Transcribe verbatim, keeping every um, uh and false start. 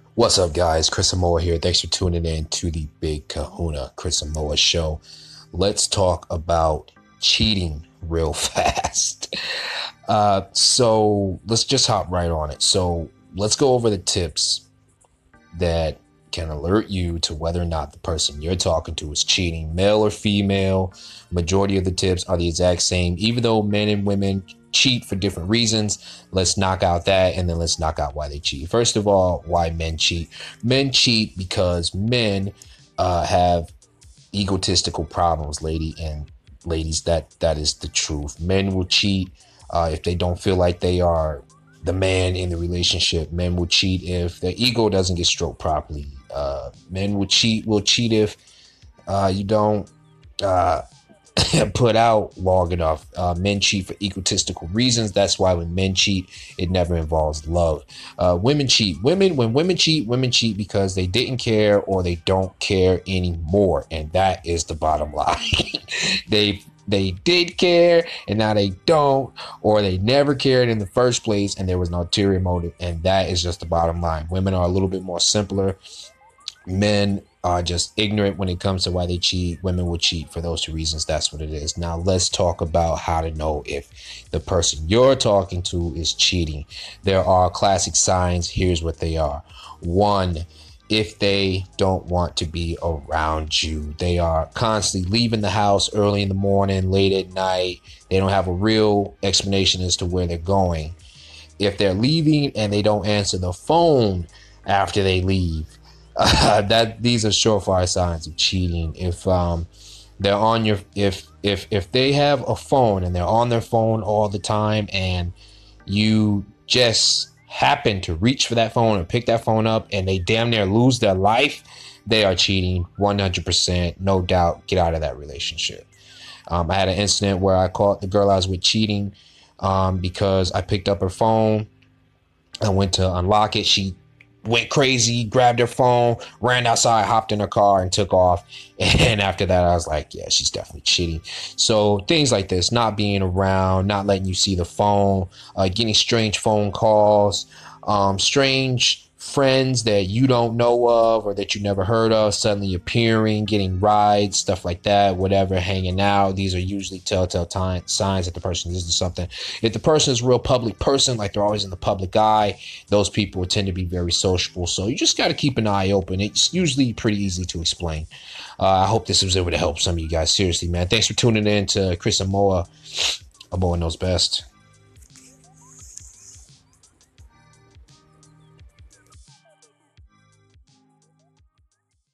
What's up, guys? Chris Samoa here. Thanks for tuning in to the Big Kahuna Chris Samoa Show. Let's talk about cheating real fast. Uh, so let's just hop right on it. So let's go over the tips that can alert you to whether or not the person you're talking to is cheating, male or female. Majority of the tips are the exact same, even though men and women cheat for different reasons. Let's knock out that, and then let's knock out why they cheat. First of all, why men cheat. Men cheat because men uh, have egotistical problems, lady and ladies. That that is the truth. Men will cheat uh, if they don't feel like they are the man in the relationship. Men will cheat if their ego doesn't get stroked properly. Uh, men will cheat will cheat if uh, you don't uh, put out long enough. Uh, men cheat for egotistical reasons. That's why when men cheat, it never involves love. Uh, women cheat. Women, when women cheat, women cheat because they didn't care or they don't care anymore. And that is the bottom line. they they did care and now they don't, or they never cared in the first place and there was an ulterior motive. And that is just the bottom line. Women are a little bit more simpler. Men are just ignorant when it comes to why they cheat. Women will cheat for those two reasons. That's what it is. Now let's talk about how to know if the person you're talking to is cheating. There are classic signs. Here's what they are. One, if they don't want to be around you. They are constantly leaving the house early in the morning, late at night. They don't have a real explanation as to where they're going. If they're leaving and they don't answer the phone after they leave, Uh, that these are surefire signs of cheating. If um, they're on your, if if if they have a phone and they're on their phone all the time, and you just happen to reach for that phone and pick that phone up, and they damn near lose their life, they are cheating. one hundred percent, no doubt. Get out of that relationship. Um, I had an incident where I caught the girl I was with cheating um, because I picked up her phone. I went to unlock it. She went crazy, grabbed her phone, ran outside, hopped in her car and took off. And after that, I was like, yeah, she's definitely cheating. So things like this, not being around, not letting you see the phone, uh, getting strange phone calls, um, strange friends that you don't know of or that you never heard of suddenly appearing, getting rides, stuff like that, whatever, hanging out. These are usually telltale time, signs that the person is doing something. If the person is a real public person, like they're always in the public eye, those people tend to be very sociable. So you just got to keep an eye open. It's usually pretty easy to explain. Uh, I hope this was able to help some of you guys. Seriously, man. Thanks for tuning in to Chris Samoa. Samoa knows best.